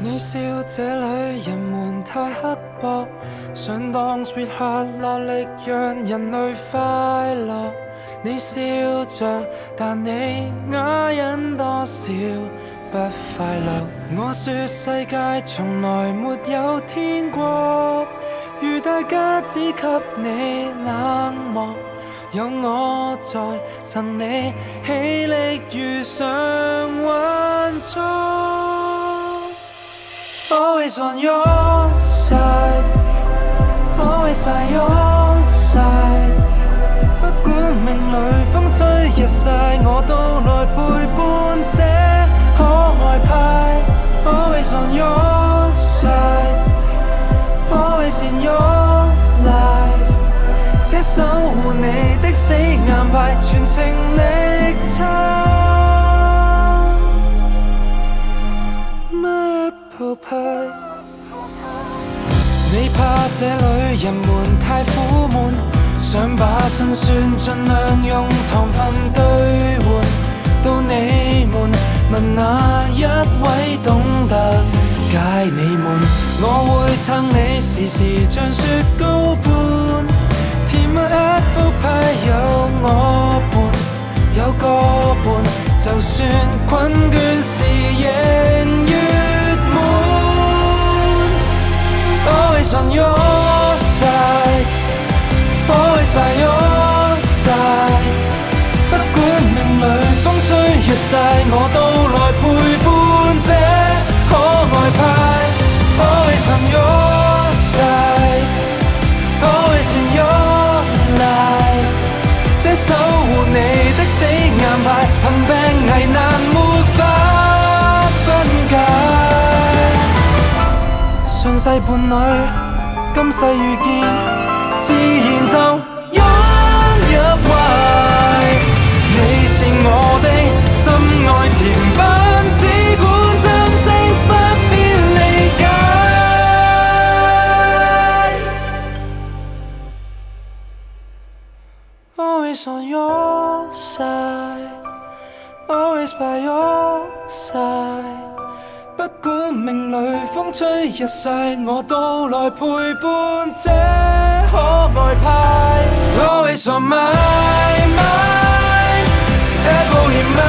你笑這裏人們太刻薄，想當 sweetheart 落力讓人類快樂。你笑着，但你啞忍多少不快樂。我說世界從來沒有天國，如大家只給你冷漠。有我在，贈你氣力遇上運錯。Always on your side, always by your side。不管命裏風吹日曬，我都來陪伴這可愛派。Always on your side, always in your life。這守護你的死硬派，全程力撐。你怕這裏人們太苦悶，想把辛酸盡量用糖分兌換。到你們問哪一位懂得解你悶，我會撐你時時像雪糕般。甜蜜 apple pie 有我伴，有個伴，就算困倦時仍月滿。Always on your side, always by your side。不管命裏風吹日曬，我都來陪伴這可愛派。Always on your side, always in your life。這守護你的死硬派，憑病危難沒法分解。上世伴侶，今世遇見，自然就湧入懷。你是我的心愛甜品，只管珍惜，不必理解。Always on your side, always by your side。不管命裏風吹日曬，我都來陪伴這可愛派。Always on my mind, apple in my